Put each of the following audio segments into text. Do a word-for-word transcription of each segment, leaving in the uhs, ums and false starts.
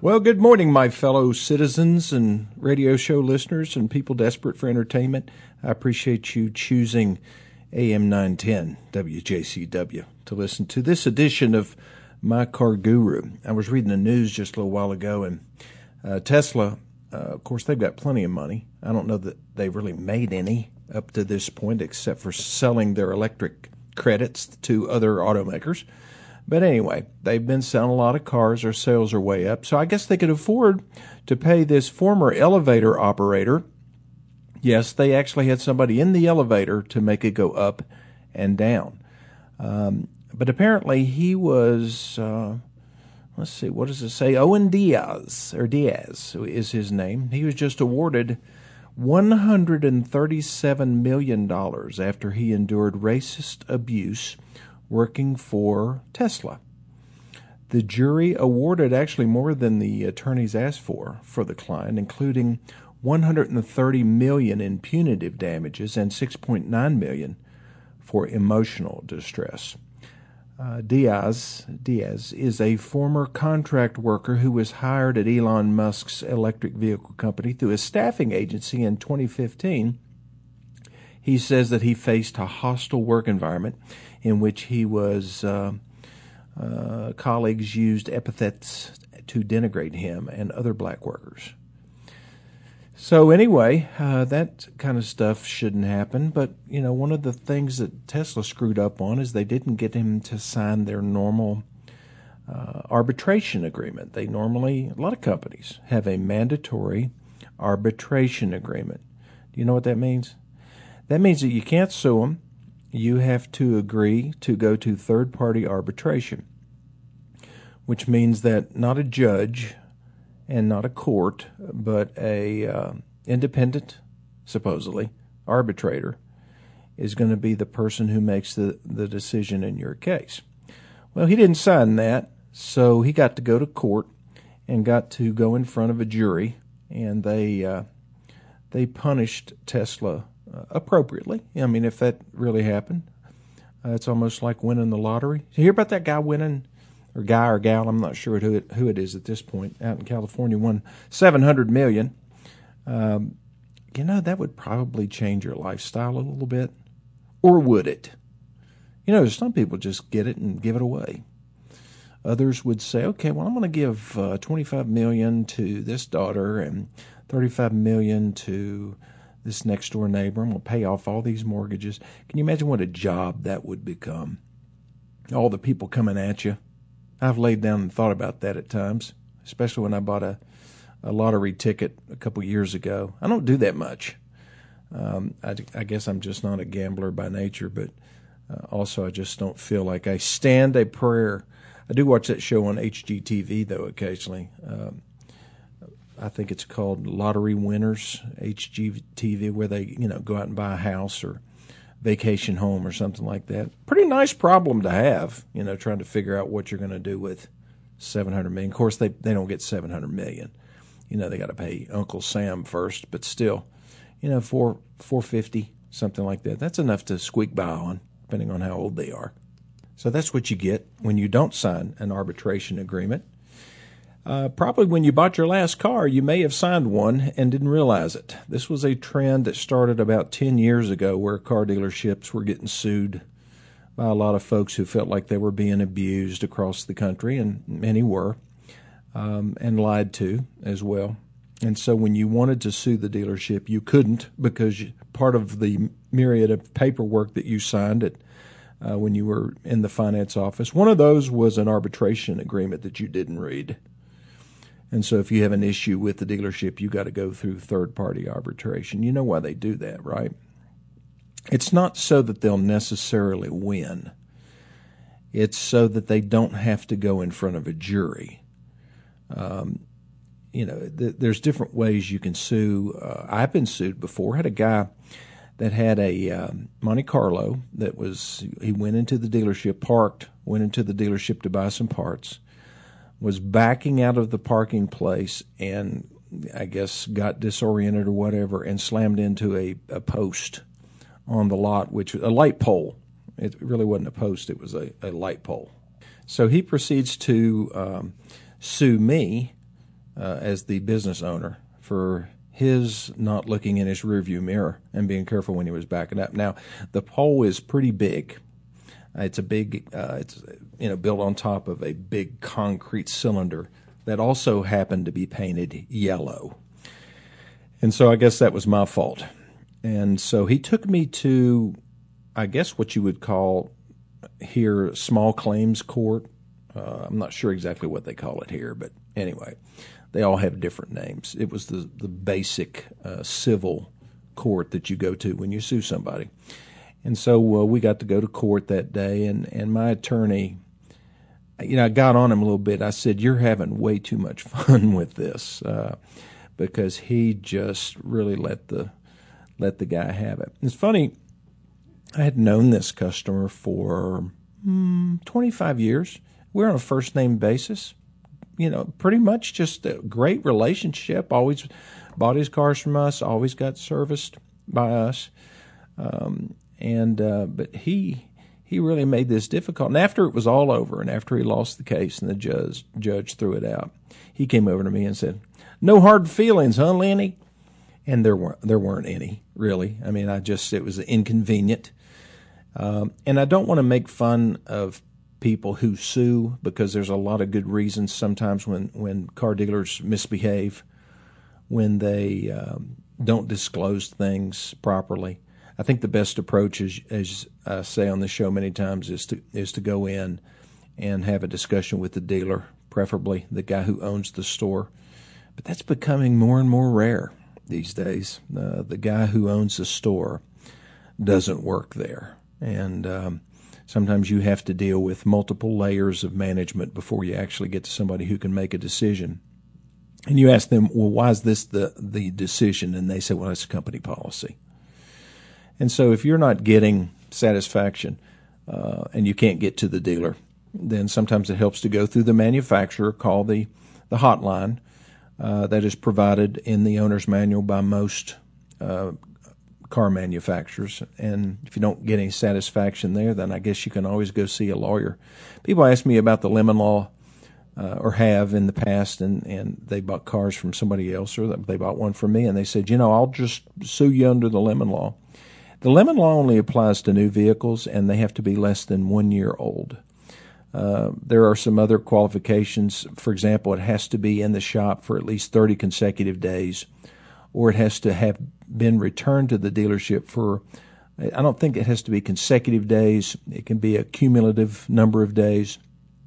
Well, good morning, my fellow citizens and radio show listeners and people desperate for entertainment. I appreciate you choosing A M nine ten W J C W to listen to this edition of My Car Guru. I was reading the news just a little while ago, and uh, Tesla, uh, of course, they've got plenty of money. I don't know that they've really made any up to this point, except for selling their electric credits to other automakers. But anyway, they've been selling a lot of cars. Their sales are way up. So I guess they could afford to pay this former elevator operator. Yes, they actually had somebody in the elevator to make it go up and down. Um, but apparently he was, uh, let's see, what does it say? Owen Diaz, or Diaz is his name. He was just awarded one hundred thirty-seven million dollars after he endured racist abuse working for Tesla. The jury awarded actually more than the attorneys asked for for the client, including one hundred thirty million dollars in punitive damages and six point nine million dollars for emotional distress. Uh, Diaz, Diaz is a former contract worker who was hired at Elon Musk's electric vehicle company through a staffing agency in twenty fifteen. He says that he faced a hostile work environment in which he was, uh, uh, colleagues used epithets to denigrate him and other black workers. So anyway, uh, that kind of stuff shouldn't happen. But, you know, one of the things that Tesla screwed up on is they didn't get him to sign their normal uh, arbitration agreement. They normally, a lot of companies have a mandatory arbitration agreement. Do you know what that means? That means that you can't sue them. You have to agree to go to third-party arbitration, which means that not a judge and not a court, but a uh, independent, supposedly, arbitrator is going to be the person who makes the, the decision in your case. Well, he didn't sign that, so he got to go to court and got to go in front of a jury, and they uh, they punished Tesla Uh, appropriately. I mean, if that really happened, uh, it's almost like winning the lottery. Did you hear about that guy winning, or guy or gal, I'm not sure who it, who it is at this point, out in California, won seven hundred million dollars. Um, you know, that would probably change your lifestyle a little bit. Or would it? You know, some people just get it and give it away. Others would say, okay, well, I'm going to give uh, twenty-five million dollars to this daughter and thirty-five million dollars to this next door neighbor. I'm going to pay off all these mortgages. Can you imagine what a job that would become? All the people coming at you. I've laid down and thought about that at times, especially when I bought a, a lottery ticket a couple years ago. I don't do that much. Um, I, I guess I'm just not a gambler by nature, but uh, also I just don't feel like I stand a prayer. I do watch that show on H G T V, though, occasionally. Um, I think it's called Lottery Winners, H G T V, where they, you know, go out and buy a house or vacation home or something like that. Pretty nice problem to have, you know, trying to figure out what you're going to do with seven hundred million dollars. Of course, they, they don't get seven hundred million dollars. You know, they got to pay Uncle Sam first, but still, you know, four four fifty, something like that. That's enough to squeak by on, depending on how old they are. So that's what you get when you don't sign an arbitration agreement. Uh, probably when you bought your last car, you may have signed one and didn't realize it. This was a trend that started about ten years ago where car dealerships were getting sued by a lot of folks who felt like they were being abused across the country, and many were, um, and lied to as well. And so when you wanted to sue the dealership, you couldn't because you, part of the myriad of paperwork that you signed at, uh, when you were in the finance office, one of those was an arbitration agreement that you didn't read. And so if you have an issue with the dealership, you got to go through third-party arbitration. You know why they do that, right? It's not so that they'll necessarily win. It's so that they don't have to go in front of a jury. Um, you know, th- there's different ways you can sue. Uh, I've been sued before. I had a guy that had a um, Monte Carlo that was, he went into the dealership, parked, went into the dealership to buy some parts, was backing out of the parking place and I guess got disoriented or whatever and slammed into a, a post on the lot, which was a light pole. It really wasn't a post, it was a, a light pole. So he proceeds to um, sue me uh, as the business owner for his not looking in his rearview mirror and being careful when he was backing up. Now, the pole is pretty big. It's a big, uh, it's you know built on top of a big concrete cylinder that also happened to be painted yellow. And so I guess that was my fault. And so he took me to, I guess what you would call here small claims court. Uh, I'm not sure exactly what they call it here, but anyway, they all have different names. It was the, the basic uh, civil court that you go to when you sue somebody. And so uh, we got to go to court that day, and, and my attorney, you know, I got on him a little bit. I said, "You're having way too much fun with this," uh, because he just really let the let the guy have it. It's funny, I had known this customer for mm, twenty-five years. We're on a first-name basis. You know, pretty much just a great relationship. Always bought his cars from us, always got serviced by us. Um, and uh, but he he really made this difficult. And after it was all over, and after he lost the case and the judge judge threw it out, he came over to me and said, "No hard feelings, huh, Lenny?" And there weren't there weren't any, really. I mean, I just it was inconvenient. Um, and I don't want to make fun of people who sue, because there's a lot of good reasons sometimes when, when car dealers misbehave, when they um, don't disclose things properly. I think the best approach, is, as I say on the show many times, is to is to go in and have a discussion with the dealer, preferably the guy who owns the store. But that's becoming more and more rare these days. Uh, the guy who owns the store doesn't work there. And um, sometimes you have to deal with multiple layers of management before you actually get to somebody who can make a decision. And you ask them, "Well, why is this the, the decision?" And they say, "Well, it's a company policy." And so if you're not getting satisfaction uh, and you can't get to the dealer, then sometimes it helps to go through the manufacturer, call the, the hotline uh, that is provided in the owner's manual by most uh, car manufacturers. And if you don't get any satisfaction there, then I guess you can always go see a lawyer. People ask me about the lemon law, uh, or have in the past, and, and they bought cars from somebody else, or they bought one from me, and they said, "You know, I'll just sue you under the lemon law." The lemon law only applies to new vehicles, and they have to be less than one year old. Uh, there are some other qualifications. For example, it has to be in the shop for at least thirty consecutive days, or it has to have been returned to the dealership for, I don't think it has to be consecutive days. It can be a cumulative number of days,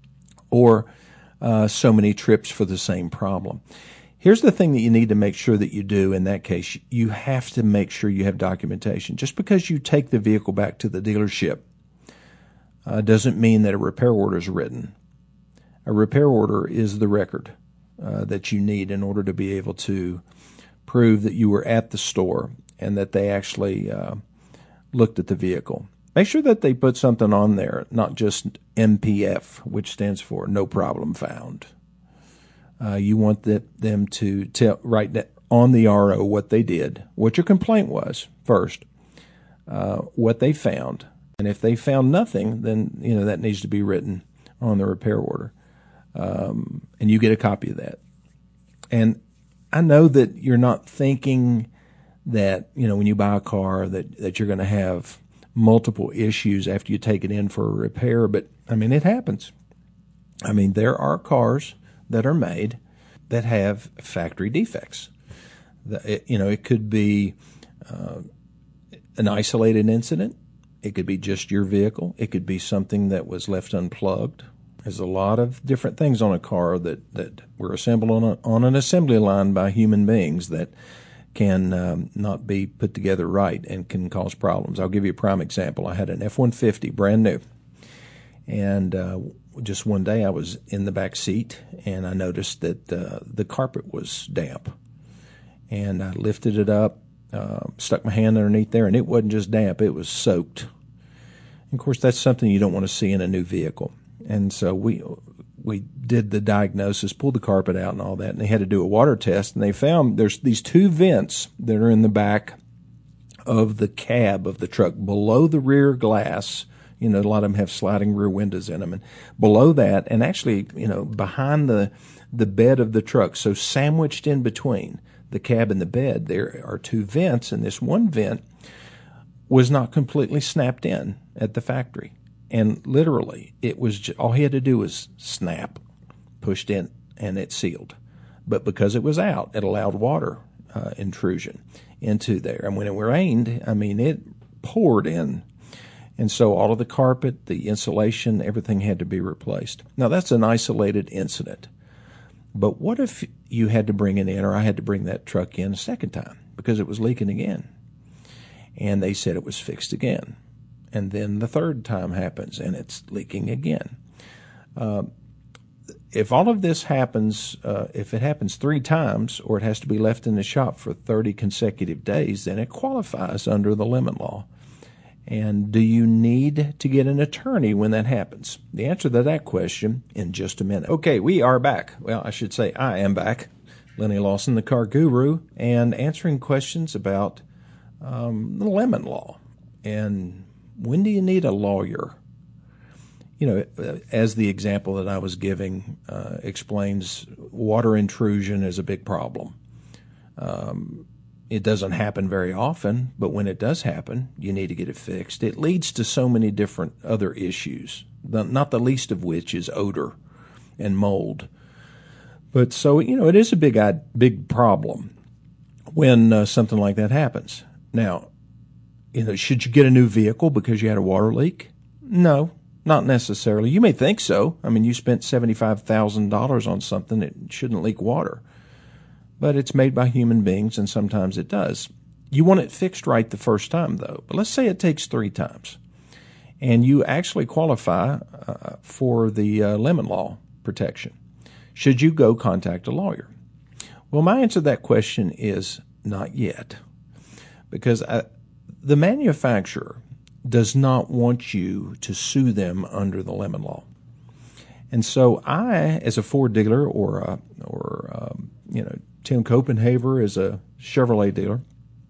or uh, so many trips for the same problem. Here's the thing that you need to make sure that you do in that case. You have to make sure you have documentation. Just because you take the vehicle back to the dealership uh, doesn't mean that a repair order is written. A repair order is the record uh, that you need in order to be able to prove that you were at the store and that they actually uh, looked at the vehicle. Make sure that they put something on there, not just M P F, which stands for no problem found. Uh, you want the, them to tell write on the R O what they did, what your complaint was first, uh, what they found, and if they found nothing, then you know that needs to be written on the repair order, um, and you get a copy of that. And I know that you're not thinking that you know when you buy a car that that you're going to have multiple issues after you take it in for a repair, but I mean it happens. I mean there are cars that are made that have factory defects. The, it, you know, it could be uh, an isolated incident. It could be just your vehicle. It could be something that was left unplugged. There's a lot of different things on a car that, that were assembled on, a, on an assembly line by human beings that can um, not be put together right and can cause problems. I'll give you a prime example. I had an F one fifty, brand new, and uh, just one day I was in the back seat and I noticed that uh, the carpet was damp. And I lifted it up, uh, stuck my hand underneath there, and it wasn't just damp, it was soaked. And of course, that's something you don't want to see in a new vehicle. And so we we did the diagnosis, pulled the carpet out and all that, and they had to do a water test, and they found there's these two vents that are in the back of the cab of the truck below the rear glass You know, a lot of them have sliding rear windows in them. And below that, and actually, you know, behind the the bed of the truck, so sandwiched in between the cab and the bed, there are two vents, and this one vent was not completely snapped in at the factory. And literally, it was just, all he had to do was snap, pushed in, and it sealed. But because it was out, it allowed water uh, intrusion into there. And when it rained, I mean, it poured in. And so all of the carpet, the insulation, everything had to be replaced. Now, that's an isolated incident. But what if you had to bring it in, or I had to bring that truck in a second time because it was leaking again? And they said it was fixed again. And then the third time happens, and it's leaking again. Uh, if all of this happens, uh, if it happens three times, or it has to be left in the shop for thirty consecutive days, then it qualifies under the lemon law. And do you need to get an attorney when that happens? The answer to that question in just a minute. Okay, we are back. Well, I should say I am back. Lenny Lawson, the car guru, and answering questions about um, the lemon law. And when do you need a lawyer? You know, as the example that I was giving uh, explains, water intrusion is a big problem. Um, it doesn't happen very often, but when it does happen, you need to get it fixed. It leads to so many different other issues, the, not the least of which is odor and mold. But so, you know, it is a big, big problem when uh, something like that happens. Now, you know, should you get a new vehicle because you had a water leak? No, not necessarily. You may think so. I mean, you spent seventy-five thousand dollars on something that shouldn't leak water. But it's made by human beings, and sometimes it does. You want it fixed right the first time, though. But let's say it takes three times, and you actually qualify uh, for the uh, lemon law protection. Should you go contact a lawyer? Well, my answer to that question is not yet, because I, the manufacturer does not want you to sue them under the lemon law. And so I, as a Ford dealer, or a, or um, you know, Tim Copenhaver is a Chevrolet dealer,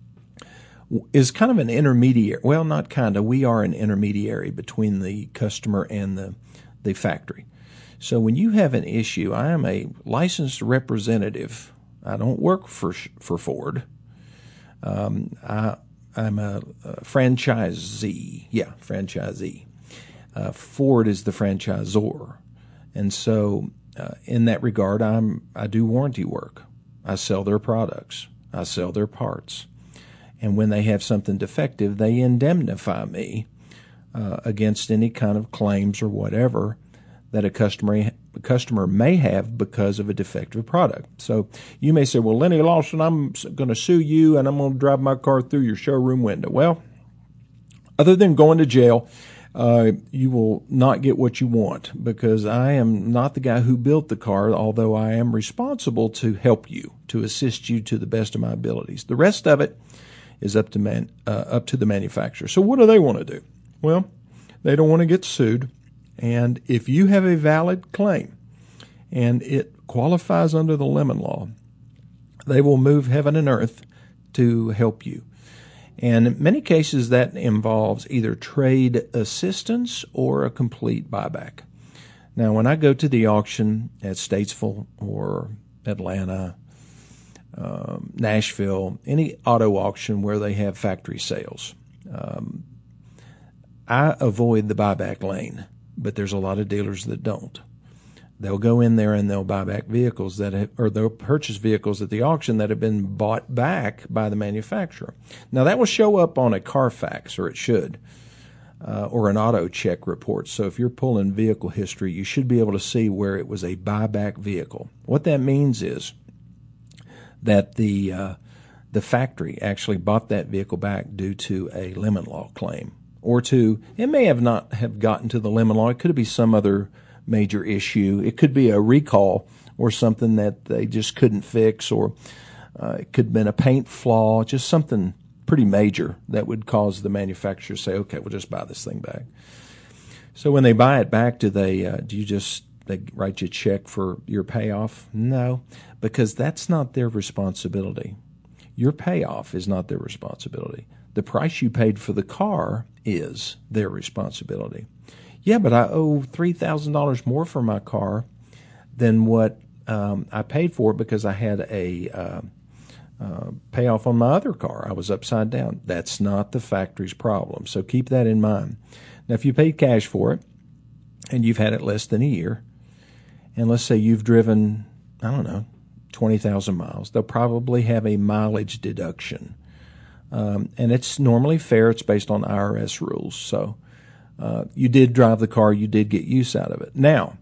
is kind of an intermediary. Well, not kind of. We are an intermediary between the customer and the, the factory. So when you have an issue, I am a licensed representative. I don't work for for Ford. Um, I, I'm a, a franchisee. Yeah, franchisee. Uh, Ford is the franchisor. And so uh, in that regard, I'm I do warranty work. I sell their products. I sell their parts. And when they have something defective, they indemnify me uh, against any kind of claims or whatever that a customer a customer may have because of a defective product. So you may say, well, Lenny Lawson, I'm going to sue you and I'm going to drive my car through your showroom window. Well, other than going to jail, Uh, you will not get what you want, because I am not the guy who built the car, although I am responsible to help you, to assist you to the best of my abilities. The rest of it is up to man, uh, up to the manufacturer. So what do they want to do? Well, they don't want to get sued. And if you have a valid claim and it qualifies under the lemon law, they will move heaven and earth to help you. And in many cases, that involves either trade assistance or a complete buyback. Now, when I go to the auction at Statesville or Atlanta, um, Nashville, any auto auction where they have factory sales, um, I avoid the buyback lane, but there's a lot of dealers that don't. They'll go in there and they'll buy back vehicles that have, or they'll purchase vehicles at the auction that have been bought back by the manufacturer. Now, that will show up on a Carfax, or it should, uh, or an auto check report. So if you're pulling vehicle history, you should be able to see where it was a buyback vehicle. What that means is that the uh, the factory actually bought that vehicle back due to a lemon law claim, or to, it may have not have gotten to the lemon law. It could be some other major issue. It could be a recall or something that they just couldn't fix, or uh, it could have been a paint flaw, just something pretty major that would cause the manufacturer to say, okay, we'll just buy this thing back. So when they buy it back, do they, uh, do you just, they write you a check for your payoff? No, because that's not their responsibility. Your payoff is not their responsibility. The price you paid for the car is their responsibility. Yeah, but I owe three thousand dollars more for my car than what um, I paid for it because I had a uh, uh, payoff on my other car. I was upside down. That's not the factory's problem. So keep that in mind. Now, if you paid cash for it and you've had it less than a year, and let's say you've driven, I don't know, twenty thousand miles, they'll probably have a mileage deduction. Um, and it's normally fair. It's based on I R S rules. So uh, you did drive the car. You did get use out of it. Now,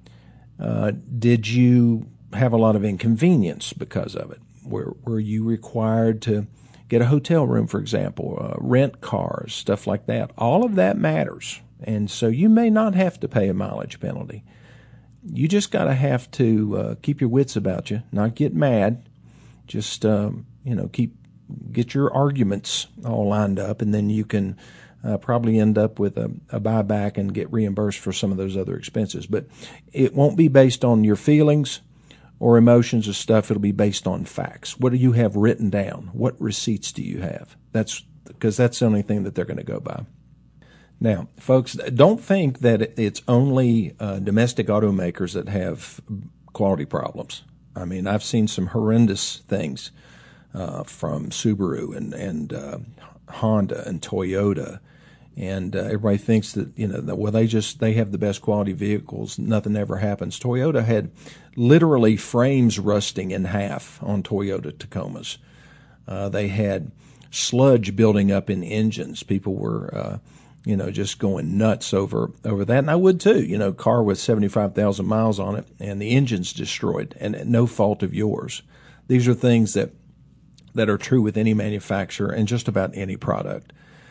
uh, did you have a lot of inconvenience because of it? Were, were you required to get a hotel room, for example, uh, rent cars, stuff like that? All of that matters. And so you may not have to pay a mileage penalty. You just got to have to uh, keep your wits about you, not get mad. Just, um, you know, keep get your arguments all lined up, and then you can uh, probably end up with a, a buyback and get reimbursed for some of those other expenses. But it won't be based on your feelings or emotions or stuff. It'll be based on facts. What do you have written down? What receipts do you have? That's because that's the only thing that they're going to go by. Now, folks, don't think that it's only uh, domestic automakers that have quality problems. I mean, I've seen some horrendous things uh, from Subaru and, and uh, Honda and Toyota. And uh, everybody thinks that, you know, that, well, they just, they have the best quality vehicles. Nothing ever happens. Toyota had literally frames rusting in half on Toyota Tacomas. Uh, they had sludge building up in engines. People were, uh, you know, just going nuts over, over that. And I would too, you know, car with seventy-five thousand miles on it and the engine's destroyed and no fault of yours. These are things that, that are true with any manufacturer and just about any product.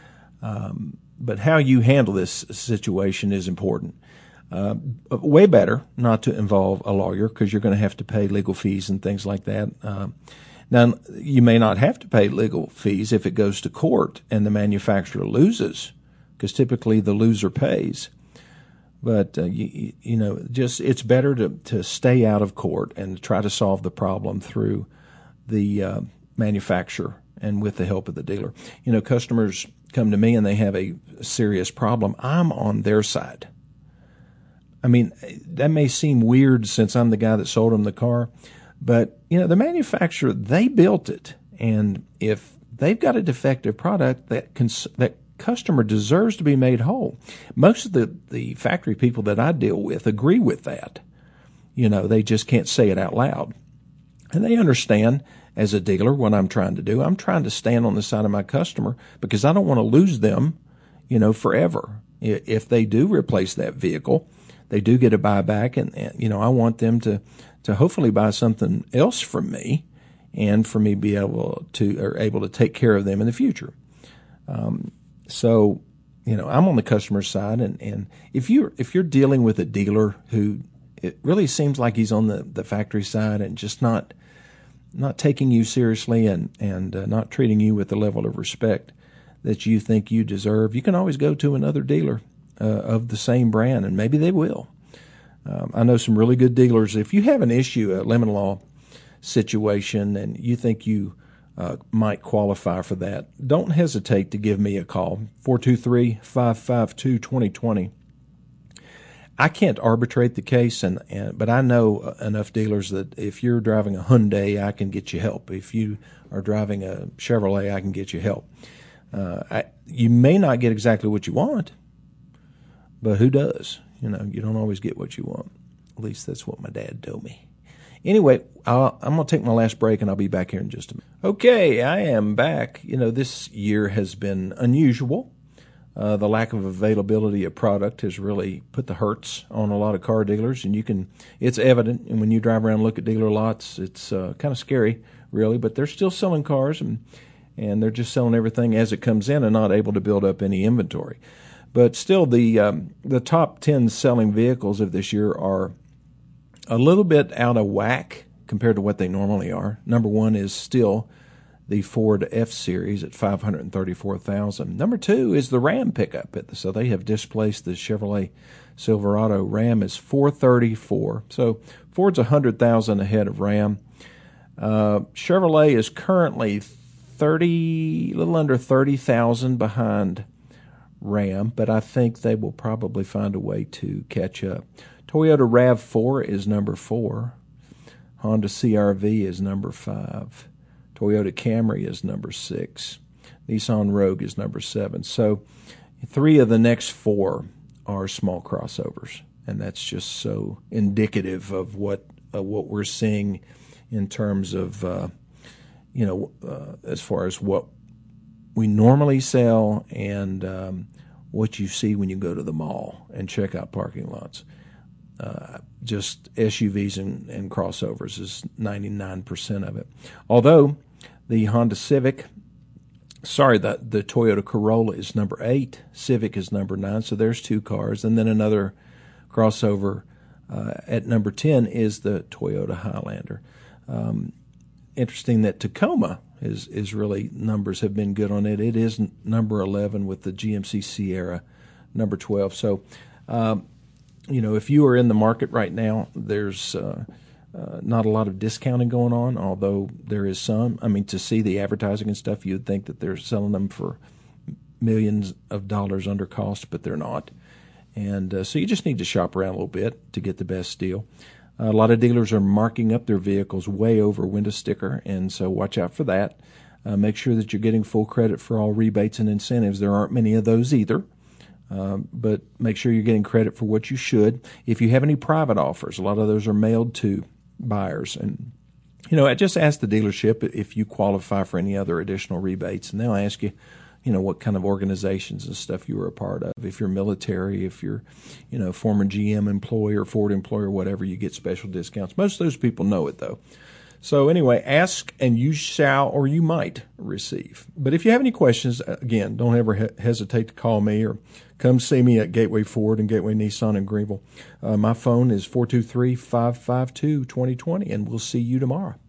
Um, but how you handle this situation is important. Uh, way better not to involve a lawyer because you're going to have to pay legal fees and things like that. Uh, now, you may not have to pay legal fees if it goes to court and the manufacturer loses, because typically the loser pays. But, uh, you, you know, just it's better to, to stay out of court and try to solve the problem through the uh, manufacturer and with the help of the dealer. You know, customers come to me and they have a serious problem. I'm on their side. I mean, that may seem weird since I'm the guy that sold them the car, but, you know, the manufacturer, they built it. And if they've got a defective product, that cons- that customer deserves to be made whole. Most of the, the factory people that I deal with agree with that. You know, they just can't say it out loud. And they understand, as a dealer, what I'm trying to do. I'm trying to stand on the side of my customer because I don't want to lose them, you know, forever. If they do replace that vehicle, they do get a buyback, and, and you know, I want them to, to hopefully buy something else from me, and for me be able to or able to take care of them in the future. Um, so, you know, I'm on the customer's side, and, and if you're if you're dealing with a dealer who it really seems like he's on the, the factory side and just not not taking you seriously and and uh, not treating you with the level of respect that you think you deserve, you can always go to another dealer uh, of the same brand, and maybe they will. Um, I know some really good dealers. If you have an issue, a lemon law situation, and you think you uh, might qualify for that, don't hesitate to give me a call, four two three, five five two, two zero two zero. I can't arbitrate the case, and, and but I know enough dealers that if you're driving a Hyundai, I can get you help. If you are driving a Chevrolet, I can get you help. Uh, I, you may not get exactly what you want, but who does? You know, you don't always get what you want. At least that's what my dad told me. Anyway, I'll, I'm going to take my last break, and I'll be back here in just a minute. Okay, I am back. You know, this year has been unusual. Uh, the lack of availability of product has really put the hurts on a lot of car dealers, and you can, it's evident. And when you drive around and look at dealer lots, it's uh, kind of scary, really, but they're still selling cars, and, and they're just selling everything as it comes in and not able to build up any inventory. But still, the, um, the top ten selling vehicles of this year are a little bit out of whack compared to what they normally are. Number one is still the Ford F-Series at five hundred thirty-four thousand dollars. Number two is the Ram pickup. So they have displaced the Chevrolet Silverado. Ram is four hundred thirty-four thousand dollars. So Ford's one hundred thousand dollars ahead of Ram. Uh, Chevrolet is currently thirty, a little under thirty thousand behind Ram, but I think they will probably find a way to catch up. Toyota RAV four is number four. Honda C R V is number five. Toyota Camry is number six. Nissan Rogue is number seven. So three of the next four are small crossovers, and that's just so indicative of what uh, what we're seeing in terms of, uh, you know, uh, as far as what we normally sell and um, what you see when you go to the mall and check out parking lots. Uh, just S U Vs and, and crossovers is ninety-nine percent of it. Although the Honda Civic, sorry, the, the Toyota Corolla is number eight, Civic is number nine, so there's two cars. And then another crossover uh, at number ten is the Toyota Highlander. Um, interesting that Tacoma is, is really, numbers have been good on it. It is number eleven with the G M C Sierra, number twelve. So, um, you know, if you are in the market right now, there's uh, uh, not a lot of discounting going on, although there is some. I mean, to see the advertising and stuff, you'd think that they're selling them for millions of dollars under cost, but they're not. And uh, so you just need to shop around a little bit to get the best deal. Uh, a lot of dealers are marking up their vehicles way over window sticker, and so watch out for that. Uh, make sure that you're getting full credit for all rebates and incentives. There aren't many of those either. Um, but make sure you're getting credit for what you should. If you have any private offers, a lot of those are mailed to buyers. And, you know, I just ask the dealership if you qualify for any other additional rebates, and they'll ask you, you know, what kind of organizations and stuff you were a part of. If you're military, if you're, you know, former G M employee or Ford employee or whatever, you get special discounts. Most of those people know it, though. So anyway, ask and you shall or you might receive. But if you have any questions, again, don't ever he- hesitate to call me or come see me at Gateway Ford and Gateway Nissan in Greenville. Uh, my phone is four two three, five five two, two zero two zero, and we'll see you tomorrow.